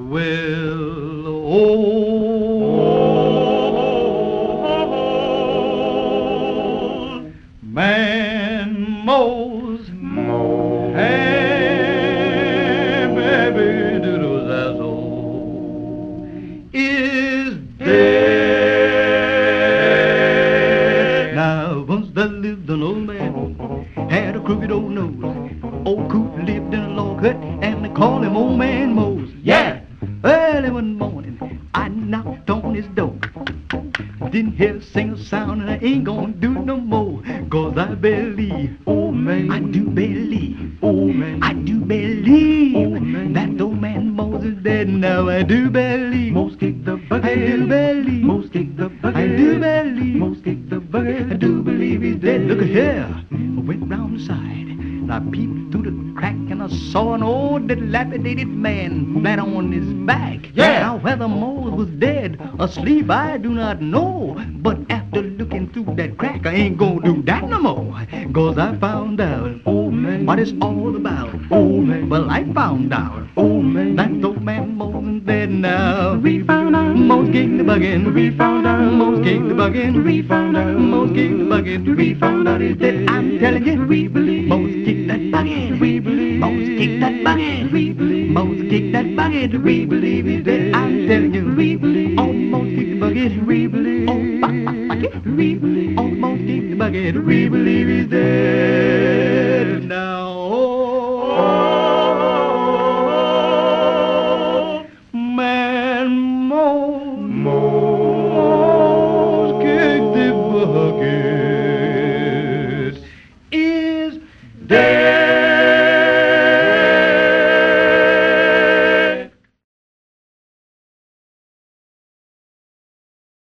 Well, old man Mose, hey, baby, doodle zazzle is dead. Now, once there lived an old man, had a crooked old nose. Old coot lived in a log hut, and they called him Old Man Mose. Yeah! Early one morning, I knocked on his door. Didn't hear a single sound, and I ain't gonna do it no more. 'Cause I believe, oh man, I do believe, oh man, I do believe, oh man, that old man Mose is dead now. I do believe, Mose kicked the bucket. I do believe, Mose kicked the bucket. I do believe, Mose kicked the bucket. I do believe he's dead. Look at here. I went round the side, and I peeped through the crack, and I saw an old dilapidated man flat on his back. Yeah. Now whether Mose was dead or asleep, I do not know. But after looking through that crack, I ain't gonna do that no more. 'Cause I found out, oh man, what it's all about. Oh man, well I found out, oh man, that old man Mose is dead now. We found out. Mose kicked the bucket. We found out. Mose kicked the bucket. We found out. Mose kicked the bucket. We found out he's dead. I'm telling you, We believe. Mose kicked that bucket. We believe. Mose kicked that bucket. We believe. Mose kicked that bucket. We believe he's dead. I'm telling you, We believe. oh Mose kicked the bucket. We believe. Oh, bucket. We believe. Oh, Mose kicked the bucket. We believe he's dead.